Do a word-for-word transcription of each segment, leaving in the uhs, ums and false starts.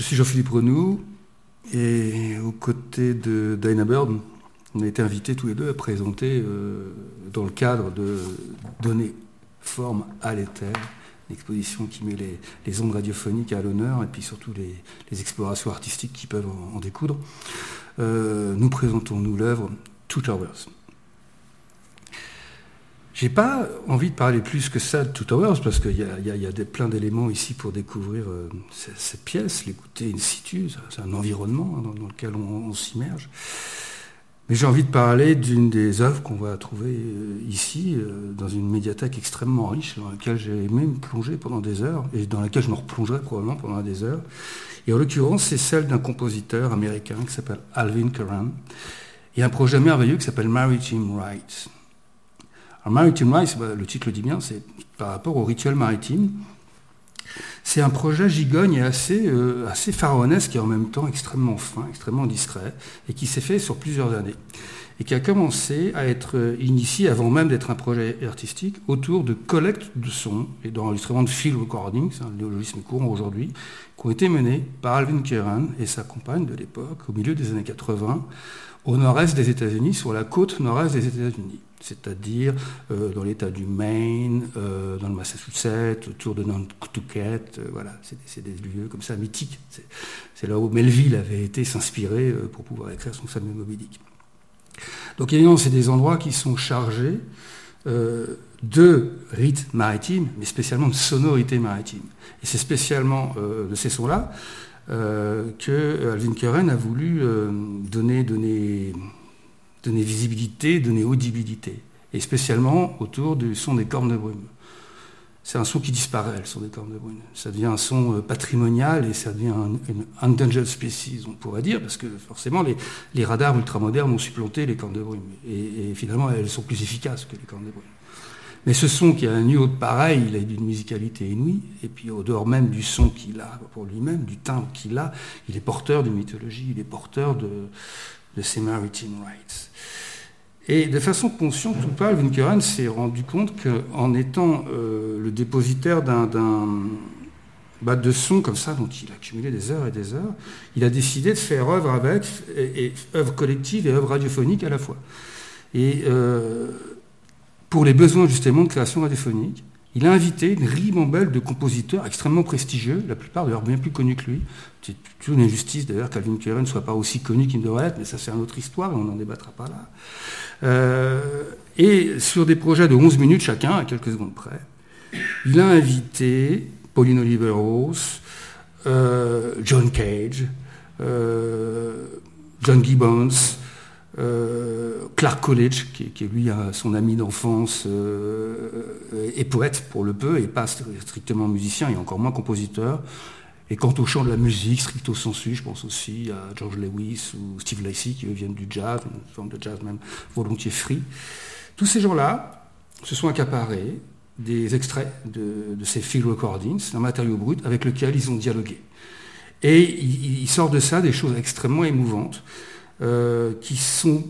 Je suis Jean-Philippe Renou et aux côtés de Dinah Bird, on a été invités tous les deux à présenter, euh, dans le cadre de Donner forme à l'éther, une exposition qui met les, les ondes radiophoniques à l'honneur et puis surtout les, les explorations artistiques qui peuvent en, en découdre. Euh, nous présentons-nous l'œuvre Two Towers. J'ai pas envie de parler plus que ça de Two Towers parce qu'il y a, y a, y a des, plein d'éléments ici pour découvrir euh, cette, cette pièce, l'écouter in situ, c'est un environnement hein, dans, dans lequel on, on s'immerge. Mais j'ai envie de parler d'une des œuvres qu'on va trouver euh, ici, euh, dans une médiathèque extrêmement riche, dans laquelle j'ai même plongé pendant des heures, et dans laquelle je me replongerai probablement pendant des heures. Et en l'occurrence, c'est celle d'un compositeur américain qui s'appelle Alvin Curran, et un projet merveilleux qui s'appelle Maritime Rites. Alors, Maritime Rites, bah, le titre le dit bien, c'est par rapport au rituel maritime. C'est un projet gigogne et assez, euh, assez pharaonesque et en même temps extrêmement fin, extrêmement discret, et qui s'est fait sur plusieurs années. Et qui a commencé à être initié, avant même d'être un projet artistique, autour de collectes de sons et d'enregistrements de field recording, c'est un néologisme courant aujourd'hui, qui ont été menés par Alvin Curran et sa compagne de l'époque, au milieu des années quatre-vingts, au nord-est des États-Unis, sur la côte nord-est des États-Unis. C'est-à-dire euh, dans l'État du Maine, euh, dans le Massachusetts, autour de Nantucket, euh, voilà, c'est, c'est des lieux comme ça mythiques. C'est, c'est là où Melville avait été s'inspirer euh, pour pouvoir écrire son fameux Moby Dick. Donc évidemment, c'est des endroits qui sont chargés euh, de rites maritimes, mais spécialement de sonorités maritimes. Et c'est spécialement euh, de ces sons-là euh, que Alvin Curran a voulu euh, donner, donner donner visibilité, donner audibilité, et spécialement autour du son des cornes de brume. C'est un son qui disparaît, le son des cornes de brume. Ça devient un son patrimonial et ça devient un, une endangered species, on pourrait dire, parce que forcément les, les radars ultramodernes ont supplanté les cornes de brume, et, et finalement elles sont plus efficaces que les cornes de brume. Mais ce son qui a un niveau pareil, il a d'une musicalité inouïe, et puis au dehors même du son qu'il a pour lui-même, du timbre qu'il a, il est porteur de mythologie, il est porteur de, de ces maritime rites. Et de façon consciente ou pas, Alvin Curran s'est rendu compte qu'en étant euh, le dépositaire d'un, d'un bah, de sons comme ça, dont il a accumulé des heures et des heures, il a décidé de faire œuvre avec, et, et œuvre collective et œuvre radiophonique à la fois. Et euh, pour les besoins justement de création radiophonique, il a invité une ribambelle de compositeurs extrêmement prestigieux, la plupart d'ailleurs bien plus connus que lui. C'est toujours une injustice d'ailleurs qu'Alvin Curran ne soit pas aussi connu qu'il devrait être, mais ça c'est une autre histoire et on n'en débattra pas là. Euh, et sur des projets de onze minutes chacun, à quelques secondes près, il a invité Pauline Oliveros, euh, John Cage, euh, John Gibbons, Euh, Clark Coolidge, qui, qui est lui son ami d'enfance euh, et poète pour le peu, et pas strictement musicien, et encore moins compositeur. Et quant au chant de la musique, stricto sensu, je pense aussi à George Lewis ou Steve Lacy, qui eux viennent du jazz, une forme de jazz même volontiers free. Tous ces gens-là se sont accaparés des extraits de, de ces field recordings, d'un matériau brut avec lequel ils ont dialogué. Et il, il sort de ça des choses extrêmement émouvantes, Euh, qui sont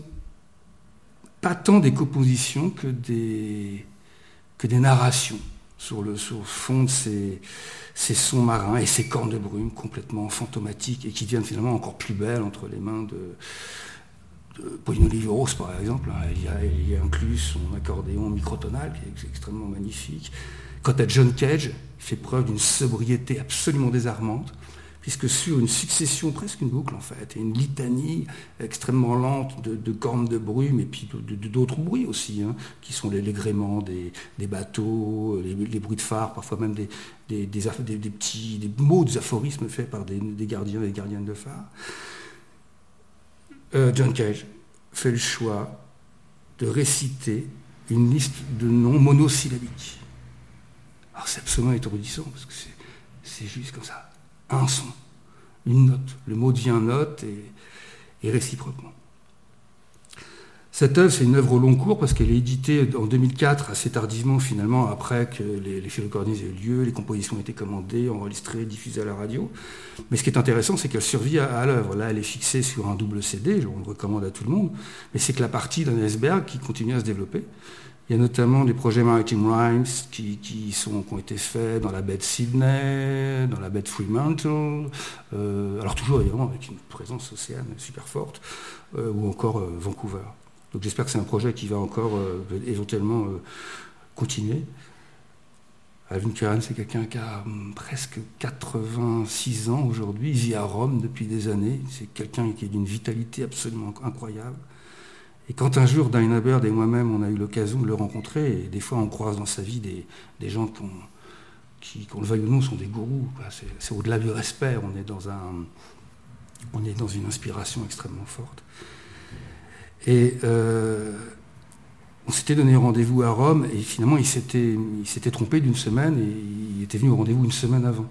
pas tant des compositions que des, que des narrations sur le, sur le fond de ces, ces sons marins et ces cornes de brume complètement fantomatiques et qui deviennent finalement encore plus belles entre les mains de, de Pauline Oliveros, par exemple. Il y a, il y a inclus son accordéon microtonal qui est extrêmement magnifique. Quant à John Cage, il fait preuve d'une sobriété absolument désarmante, puisque sur une succession, presque une boucle en fait, et une litanie extrêmement lente de, de cornes de brume, et puis de, de, d'autres bruits aussi, hein, qui sont les, les gréements des, des bateaux, les, les bruits de phare, parfois même des, des, des, des, des petits des mots, des aphorismes faits par des, des gardiens et des gardiennes de phare. Euh, John Cage fait le choix de réciter une liste de noms monosyllabiques. Alors c'est absolument étourdissant, parce que c'est, c'est juste comme ça. Un son, une note. Le mot devient note et, et réciproquement. Cette œuvre, c'est une œuvre au long cours parce qu'elle est éditée en deux mille quatre, assez tardivement finalement, après que les, les field recordings aient eu lieu, les compositions ont été commandées, enregistrées, diffusées à la radio. Mais ce qui est intéressant, c'est qu'elle survit à, à l'œuvre. Là, elle est fixée sur un double C D, on le recommande à tout le monde, mais c'est que la partie d'un iceberg qui continue à se développer. Il y a notamment des projets Maritime Rhymes qui, qui, sont, qui ont été faits dans la baie de Sydney, dans la baie de Fremantle, euh, alors toujours évidemment avec une présence océane super forte, euh, ou encore euh, Vancouver. Donc j'espère que c'est un projet qui va encore euh, éventuellement euh, continuer. Alvin Curran, c'est quelqu'un qui a hum, presque quatre-vingt-six ans aujourd'hui, il vit à Rome depuis des années, c'est quelqu'un qui est d'une vitalité absolument incroyable. Et quand un jour, Dinah Bird et moi-même, on a eu l'occasion de le rencontrer, et des fois on croise dans sa vie des, des gens qu'on, qui, qu'on le veuille ou non, sont des gourous. Quoi. C'est, c'est au-delà du respect, on est, dans un, on est dans une inspiration extrêmement forte. Et euh, on s'était donné rendez-vous à Rome, et finalement il s'était, il s'était trompé d'une semaine, et il était venu au rendez-vous une semaine avant.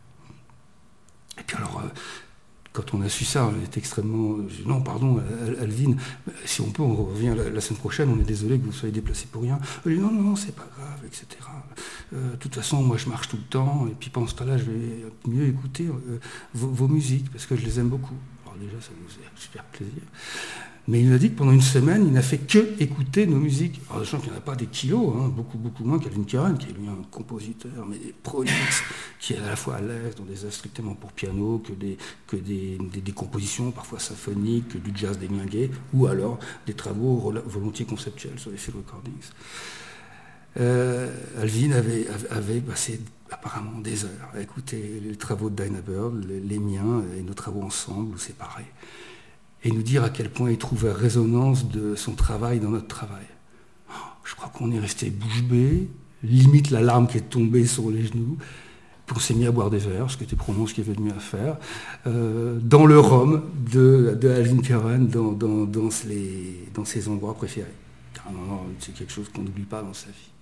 Et puis alors... Euh, Quand on a su ça, on était extrêmement... Non, pardon, Alvin, si on peut, on revient la, la semaine prochaine, on est désolé que vous soyez déplacé pour rien. Elle dit, non, non, non, c'est pas grave, et cetera. Euh, de toute façon, moi, je marche tout le temps, et puis pendant ce temps-là, je vais mieux écouter euh, vos, vos musiques, parce que je les aime beaucoup. Alors déjà, ça nous fait super plaisir. Mais il nous a dit que pendant une semaine, il n'a fait que écouter nos musiques. Alors, je sens qu'il n'y en a pas des kilos, hein, beaucoup, beaucoup moins qu'Alvin Curran, qui est lui un compositeur, mais des prolixe, qui est à la fois à l'aise dans des instruments pour piano, que des, que des, des, des compositions parfois symphoniques, que du jazz démingué, ou alors des travaux volontiers conceptuels sur les field recordings. Euh, Alvin avait, avait passé apparemment des heures à écouter les travaux de Dinah Bird, les, les miens et nos travaux ensemble ou séparés, et nous dire à quel point il trouvait résonance de son travail dans notre travail. Je crois qu'on est resté bouche bée, limite la larme qui est tombée sur les genoux, puis on s'est mis à boire des verres, ce qui était probablement ce qu'il y avait de mieux à faire, euh, dans le rhum de, de Alvin Curran, dans, dans, dans, les, dans ses endroits préférés. Car non, non, c'est quelque chose qu'on n'oublie pas dans sa vie.